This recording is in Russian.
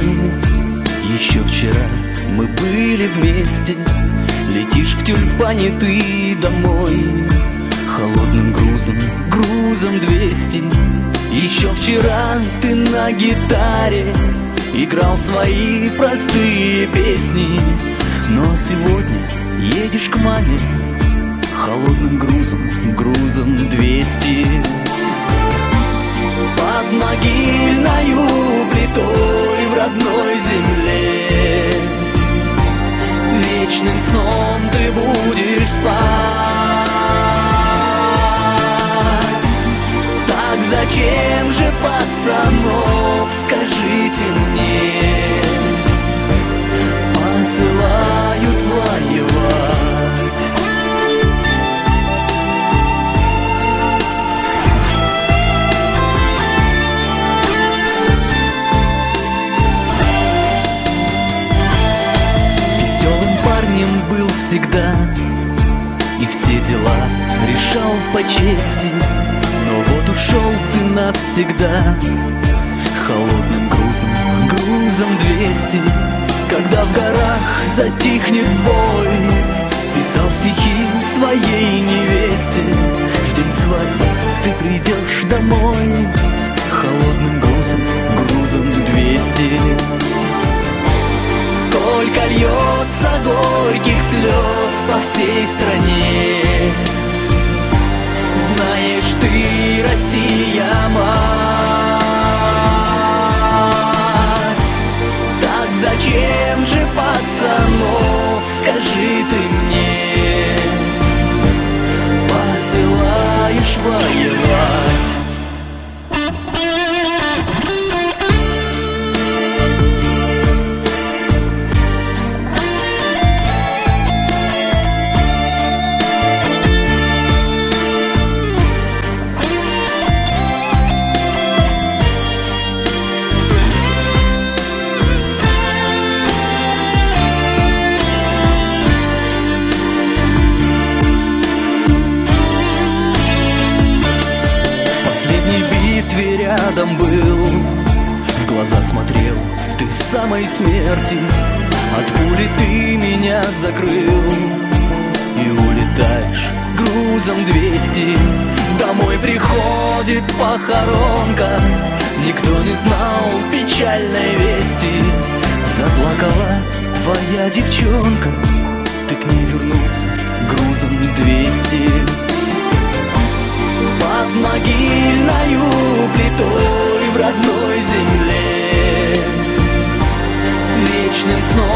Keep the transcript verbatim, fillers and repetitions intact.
домой. Еще вчера мы были вместе. Летишь в тюльпане ты домой холодным грузом, грузом двести. Еще вчера ты на гитаре играл свои простые песни. Но сегодня едешь к маме холодным грузом, грузом двести. Под могильною плитой в родной земле вечным сном ты будешь спать. Так зачем же, пацанов, скажите мне, посылают воевать? Веселым парнем был всегда и все дела решал по чести. Но вот ушел ты навсегда холодным грузом, грузом двести. Когда в горах затихнет бой, писал стихи своей невесте. В день свадьбы ты придешь домой холодным грузом, грузом двести. Сколько льется горьких слез по всей стране, знаешь ты, Россия, мать. Так зачем же, пацанов, скажи ты мне, посылаешь воевать? Рядом был, в глаза смотрел ты с самой смерти. От пули ты меня закрыл и улетаешь грузом двести. Домой приходит похоронка, никто не знал печальной вести. Заплакала твоя девчонка, ты к ней вернулся грузом двести. Под могильною плитой в родной земле вечным сном